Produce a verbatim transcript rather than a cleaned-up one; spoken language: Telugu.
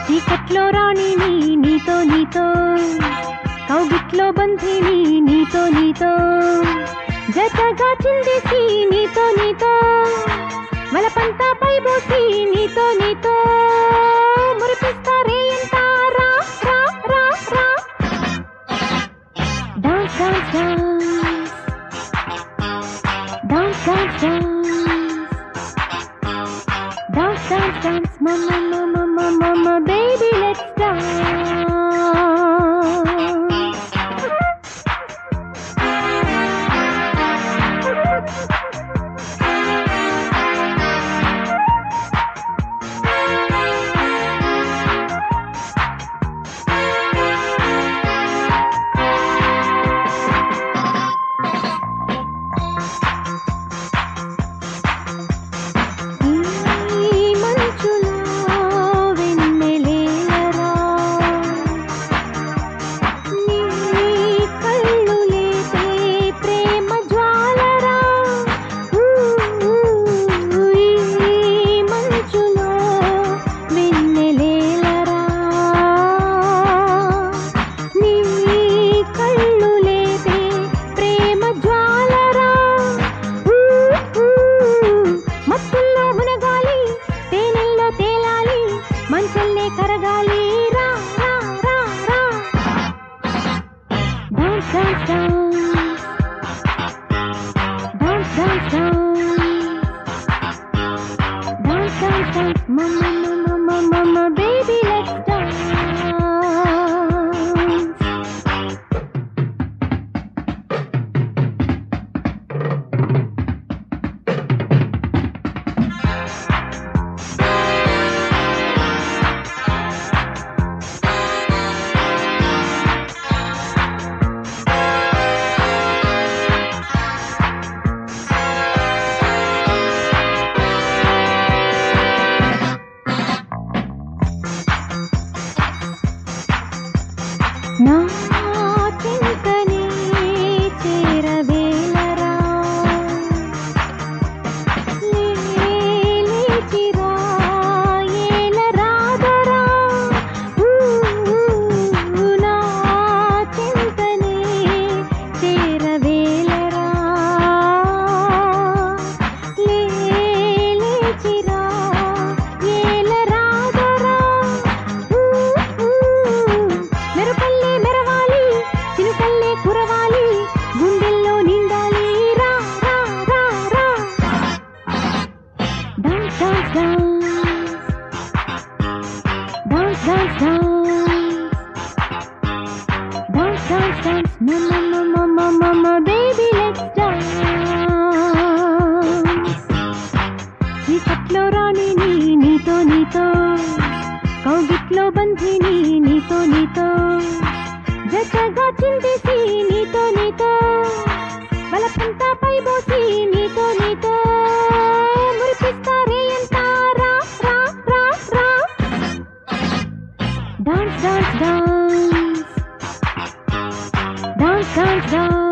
చీకట్లో రాణిని నీతో నీతో, కౌగిట్లో బంధిని నీతో నీతో, జతగా చిందేసి నీతో నీతో, వలపంతా పైబోసి నీతో నీతో, మురిపిస్తారే ఎంత రా రా రా రా. Dance dance dance dance dance dance dance dance mama mama mama baby let's dance. మంచల్లే కరగాలి రా రా రా రా. Dance dance dance dance dance dance dance mama mama mama baby let's dance. నా చింతనే చేరవేలరా, లేచిరా ఏలరాదరా. నా చింతనే చేరవేలరా, లేచిరా ఏలరాదరా. మెరుపల్లే మెరవాలి, చినుకల్లే కురవాలి, గుండెల్లో నిండాలి రా రా రా రా. Dance dance dance dance dance dance dance mama mama mama baby let's dance. చీకట్లో రాణిని నీతో నీతో, కౌగిట్లో బంధిని నీతో నీతో, జతగా చిందేసి నీతో నీతో, బలపంతా పైబోసి నీతో నీతో, మురిపిస్తారే ఎంత రా రా రా రా. Dance dance dance dance dance dance